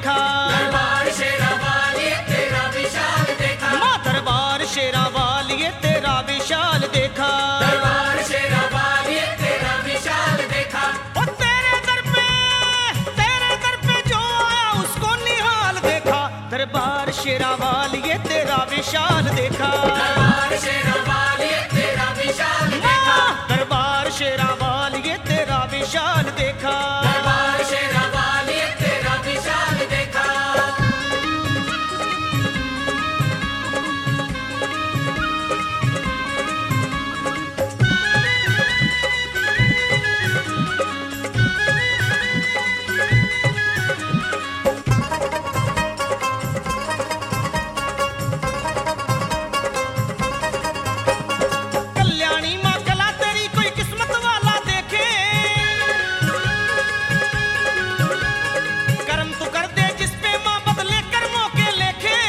देखा, दरबार शेरा वाली तेरा विशाल देखा, माँ दरबार शेरा वाली तेरा विशाल देखा, दरबार शेरा वाली तेरा विशाल देखा। और तेरे दर पे जो आया उसको निहाल देखा, दरबार शेरा वाली तेरा विशाल देखा, दरबार शेरा वाली तेरा विशाल देखा, दरबार शेरा वाली तेरा विशाल देखा। दरबार शेरा वाली तेरा विशाल देखा। कल्याणी माँ कला तेरी कोई किस्मत वाला देखे, कर्म तू कर दे जिस पे माँ बदले कर्मों के लेखे।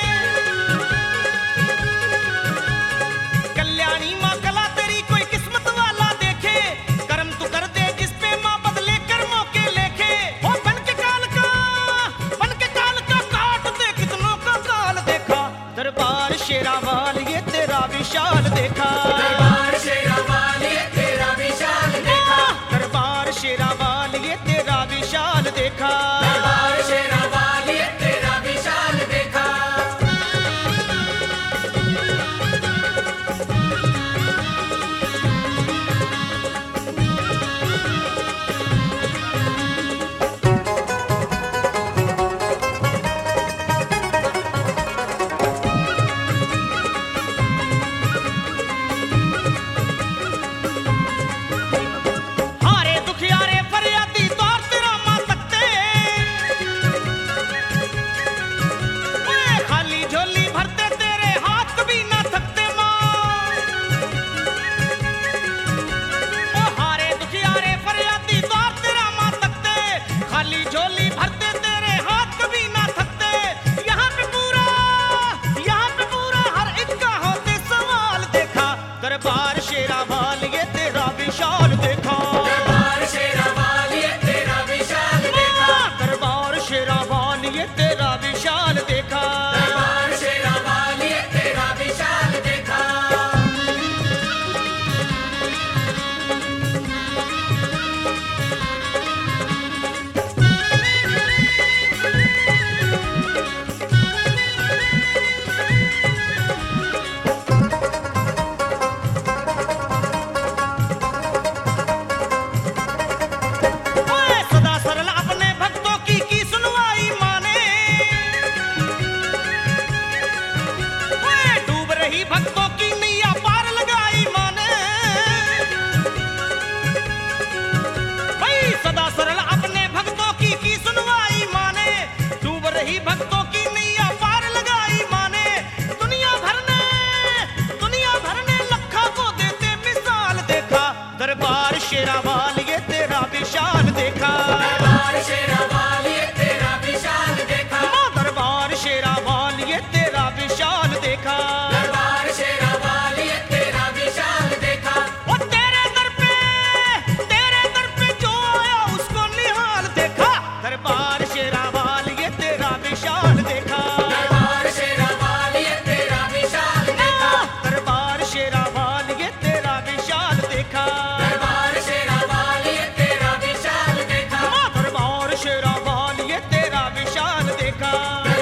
कल्याणी माँ कला तेरी कोई किस्मत वाला देखे, कर्म तू कर दे जिस पे माँ बदले कर्मों के लेखे। ओ बन के काल का काट दे कितनों का काल देखा, दरबार शेरा वाली तेरा विशाल देखा, दरबार शेरा वाली तेरा विशाल देखा, दरबार शेरा वाली तेरा विशाल देखा। दरबार शेरा वाली तेरा विशाल देखा। हारे दुखियारे फरियादी तौर तेरा मां तकते, ओए खाली झोली भरते तेरे हाथ कभी ना थकते मां। ओ हारे दुखियारे फरियादी तौर तेरा मां तकते, खाली झोली भरते तेरे हाथ कभी ना थकते। यहाँ पे पूरा हर एक का होते सवाल देखा, दरबार शेरा वाली तेरा विशाल देखा, दरबार शेरा वाली तेरा विशाल देखा, दरबार शेरा वाली तेरा विशाल देखा। दरबार शेरा वाली तेरा विशाल देखा। ओए सदा सरल अपने भक्तों की सुनवाई माने, ओए डूब रही भक्तों की नैया पार लगाई माने। भाई सदा सरल अपने भक्तों की सुनवाई माने, डूब रही भक्तों की नैया पार लगाई माने। दुनिया भर ने लखा को देते मिसाल देखा, दरबार शेरा वाली तेरा विशाल देखा, दरबार शेरा वाली तेरा विशाल देखा, माँ दरबार शेरा वाली तेरा विशाल देखा। दरबार शेरा वाली तेरा विशाल देखा। और तेरे दर पे जो आया उसको निहाल देखा, दरबार शेरा वाली तेरा विशाल देखा, दरबार शेरा वाली तेरा विशाल देखा, दरबार शेरा वाली तेरा विशाल देखा, दरबार शेरा वाली तेरा विशाल देखा, माँ दरबार शेरा वाली तेरा विशाल देखा।